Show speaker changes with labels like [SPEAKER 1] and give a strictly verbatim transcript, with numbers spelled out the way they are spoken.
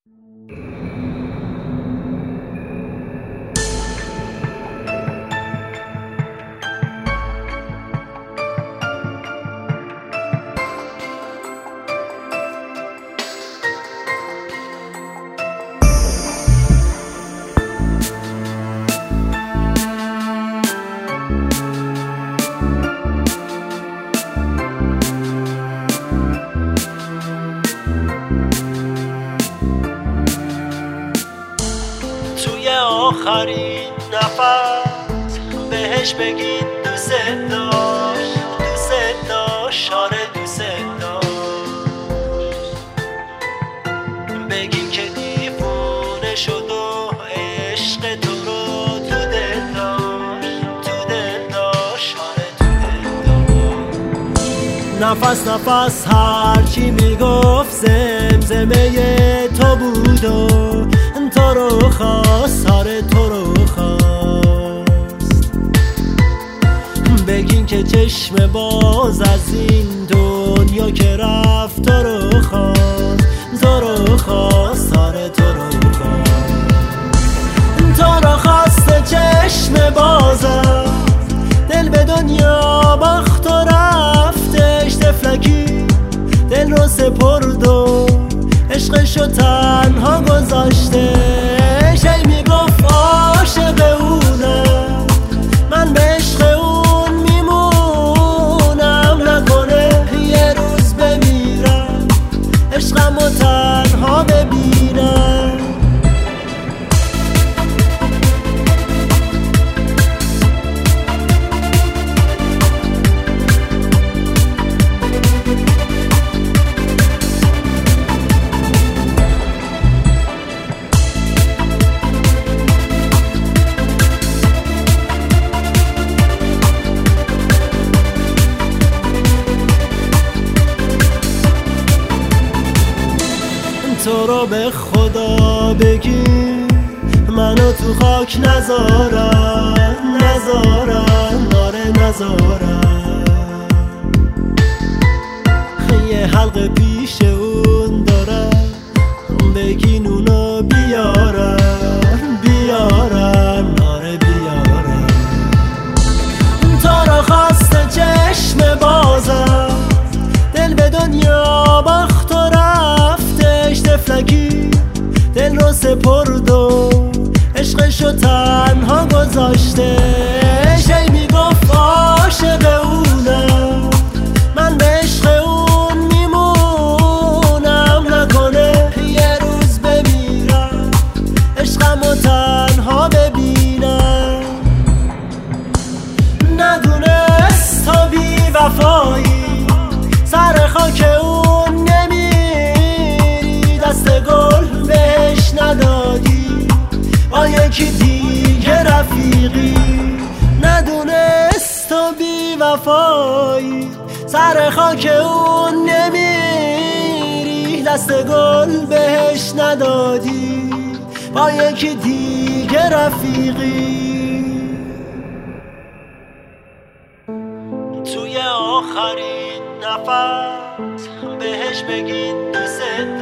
[SPEAKER 1] آخرین نفس بهش بگین دوست داشت، دوست داشت، آره دوست داشت. بگین که دیوونه شد و عشق تو رو تو دل داشت، تو دل داشت، آره تو دل داشت. نفس نفس هرچی میگفت زمزمه تو بود و تو رو خواست، آره تو رو خواست. بگین که چشم باز از این دنیا که رفت تو رو خواست، تو رو خواست، آره تو رو خواست. تو رو خواست چشم بازم دل به دنیا باخت و رفتش تفلکی، دل رو سپرد و عشقشو تنها گذاشته. شی میگفت عاشق اونم، من به عشق اون میمونم. نکنه یه روز بمیرم عشقمو تنها ببینم. تو رو به خدا بگی منو تو خاک نذارن، نذارن، آره نذارن. یه حلقه پیش اون دارن، بگین اونو بیارن، بیارن، آره بیارن. تو رو خواست چشم بازم دل به دنیا باخت و رفتش تفلکی، دل رو سپرد و عشقشو تنها گذاشته. شی میگفت عاشق اونم، من به عشق اون میمونم. نکنه یه روز بمیرم عشقمو تنها ببینم. ندونست تا بی وفایی سر خاک اون نمیری، دست گل بهش ندادی با یکی دیگه رفیقی. ندونست تو بی وفایی سر خاک اون نمیری، دست گل بهش ندادی با یکی دیگه رفیقی. توی آخرین نفس بهش بگین دوست